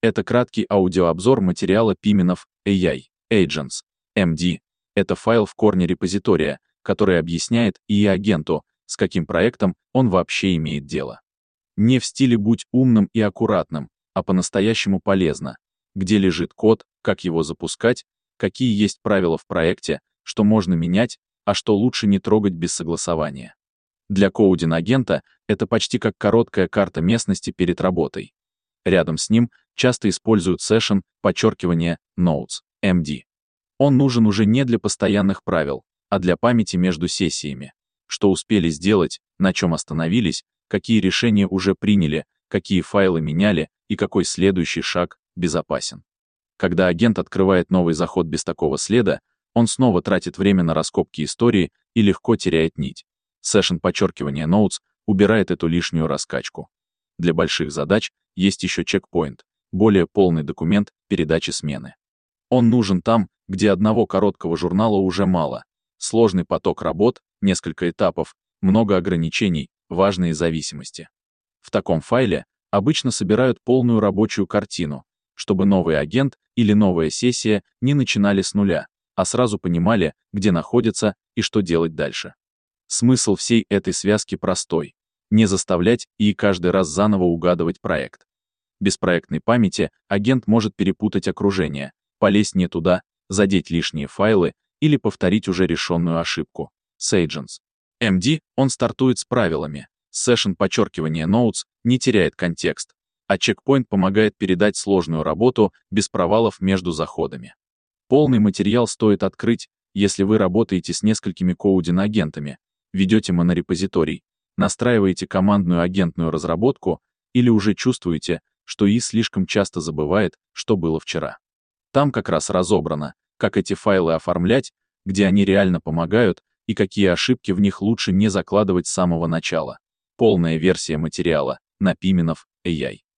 Это краткий аудиообзор материала Pimenov AI Agents MD. Это файл в корне репозитория, который объясняет ИИ-агенту, с каким проектом он вообще имеет дело. Не в стиле «будь умным и аккуратным», а по-настоящему полезно. Где лежит код, как его запускать, какие есть правила в проекте, что можно менять, а что лучше не трогать без согласования. Для коудинг-агента это почти как короткая карта местности перед работой. Рядом с ним часто используют session, notes, MD. Он нужен уже не для постоянных правил, а для памяти между сессиями. Что успели сделать, на чем остановились, какие решения уже приняли, какие файлы меняли и какой следующий шаг безопасен. Когда агент открывает новый заход без такого следа, он снова тратит время на раскопки истории и легко теряет нить. Session notes убирает эту лишнюю раскачку. Для больших задач есть еще чекпоинт, более полный документ передачи смены. Он нужен там, где одного короткого журнала уже мало. Сложный поток работ, несколько этапов, много ограничений, важные зависимости. В таком файле обычно собирают полную рабочую картину, чтобы новый агент или новая сессия не начинали с нуля, а сразу понимали, где находятся и что делать дальше. Смысл всей этой связки простой. Не заставлять и каждый раз заново угадывать проект. Без проектной памяти агент может перепутать окружение, полезть не туда, задеть лишние файлы или повторить уже решенную ошибку. С Agents MD он стартует с правилами. Session notes не теряет контекст, а чекпоинт помогает передать сложную работу без провалов между заходами. Полный материал стоит открыть, если вы работаете с несколькими коудинг-агентами, ведете монорепозиторий, настраиваете командную агентную разработку или уже чувствуете, что ИИ слишком часто забывает, что было вчера. Там как раз разобрано, как эти файлы оформлять, где они реально помогают и какие ошибки в них лучше не закладывать с самого начала. Полная версия материала на Pimenov AI.